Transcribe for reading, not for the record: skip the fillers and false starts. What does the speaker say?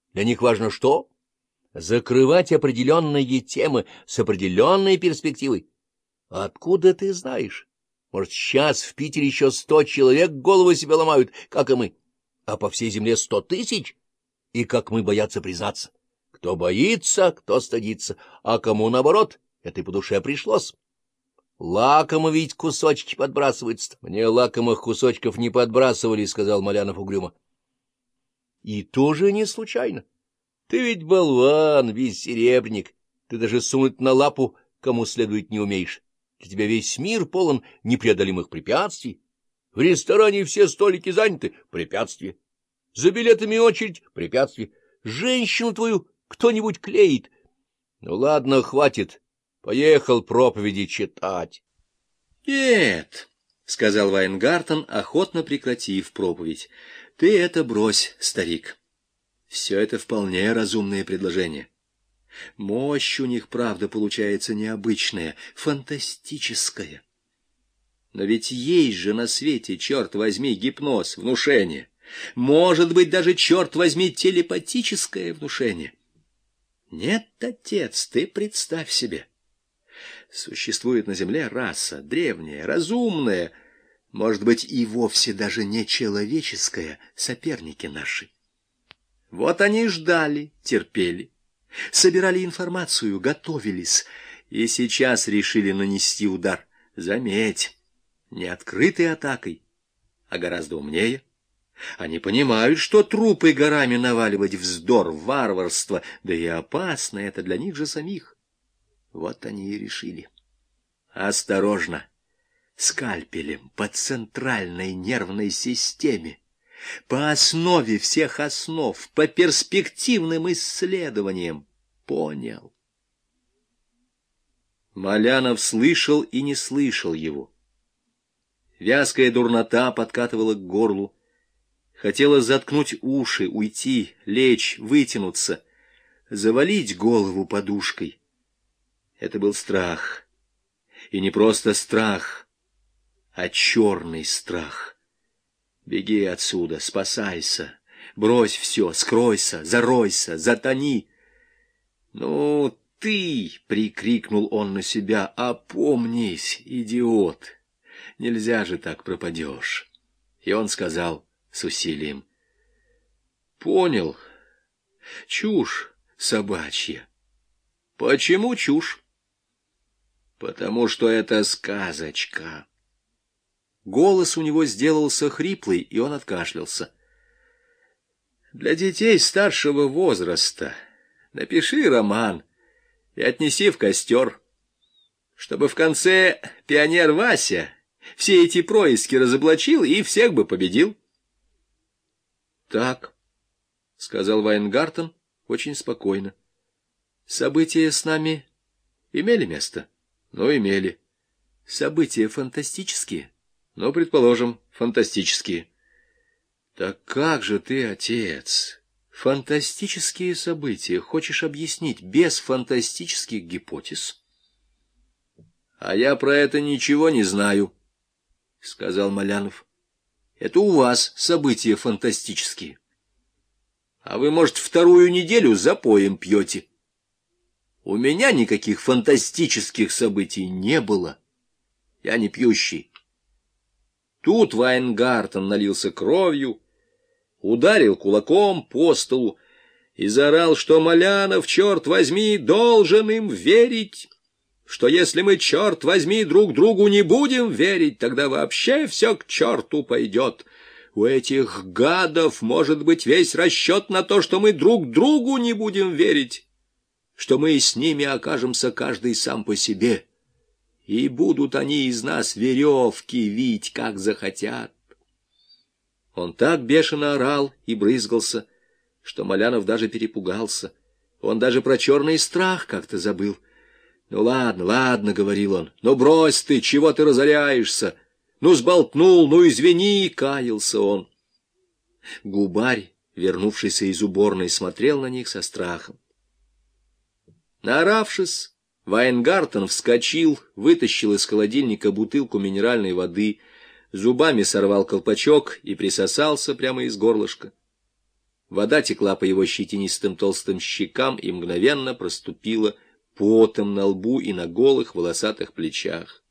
Для них важно что? Закрывать определенные темы с определенной перспективой. Откуда ты знаешь? Может, сейчас в Питере еще 100 человек голову себе ломают, как и мы, а по всей земле 100 тысяч, и как мы боятся признаться. Кто боится, кто стыдится, а кому, наоборот, это и по душе пришлось. Лакомо ведь кусочки подбрасываются. Мне лакомых кусочков не подбрасывали, — сказал Малянов угрюмо. И тоже не случайно. Ты ведь болван, весь серебряник, ты даже сунуть на лапу кому следует не умеешь. Для тебя весь мир полон непреодолимых препятствий. В ресторане все столики заняты — препятствие. За билетами очередь — препятствие. Женщину твою кто-нибудь клеит. Ну ладно, хватит. Поехал проповеди читать. — Нет, — сказал Вайнгартен, охотно прекратив проповедь. — Ты это брось, старик. Все это вполне разумные предложения. Мощь у них, правда, получается необычная, фантастическая. Но ведь есть же на свете, черт возьми, гипноз, внушение. Может быть, даже, черт возьми, телепатическое внушение. Нет, отец, ты представь себе. Существует на земле раса, древняя, разумная, может быть, и вовсе даже не человеческая, соперники наши. Вот они ждали, терпели, собирали информацию, готовились, и сейчас решили нанести удар. Заметь, не открытой атакой, а гораздо умнее. Они понимают, что трупы горами наваливать вздор, варварство, да и опасно это для них же самих. Вот они и решили. Осторожно, скальпелем по центральной нервной системе, по основе всех основ, по перспективным исследованиям. Понял. Малянов слышал и не слышал его. Вязкая дурнота подкатывала к горлу. Хотела заткнуть уши, уйти, лечь, вытянуться, завалить голову подушкой. Это был страх. И не просто страх, а черный страх. Беги отсюда, спасайся, брось все, скройся, заройся, затони. Ну, ты, — прикрикнул он на себя, — опомнись, идиот, нельзя же так пропадешь. И он сказал с усилием: понял, чушь собачья. Почему чушь? Потому что это сказочка. Голос у него сделался хриплый, и он откашлялся. Для детей старшего возраста напиши роман и отнеси в костер, чтобы в конце пионер Вася все эти происки разоблачил и всех бы победил. — Так, — сказал Вайнгартен очень спокойно. — События с нами имели место? — Ну, имели. — События фантастические? — Ну, предположим, фантастические. — Так как же ты, отец, фантастические события хочешь объяснить без фантастических гипотез? — А я про это ничего не знаю, — сказал Малянов. — Это у вас события фантастические. А вы, может, вторую неделю запоем пьете. У меня никаких фантастических событий не было. Я не пьющий. Тут Вайнгартен налился кровью, ударил кулаком по столу и заорал, что Малянов, черт возьми, должен им верить, что если мы, черт возьми, друг другу не будем верить, тогда вообще все к черту пойдет. У этих гадов может быть весь расчет на то, что мы друг другу не будем верить, что мы с ними окажемся каждый сам по себе, и будут они из нас веревки вить, как захотят. Он так бешено орал и брызгался, что Малянов даже перепугался. Он даже про черный страх как-то забыл. — Ну ладно, ладно, — говорил он, — ну брось ты, чего ты разоряешься? Ну сболтнул, ну извини, — каялся он. Губарь, вернувшийся из уборной, смотрел на них со страхом. Наоравшись, Вайнгартен вскочил, вытащил из холодильника бутылку минеральной воды, зубами сорвал колпачок и присосался прямо из горлышка. Вода текла по его щетинистым толстым щекам и мгновенно проступила потом на лбу и на голых волосатых плечах.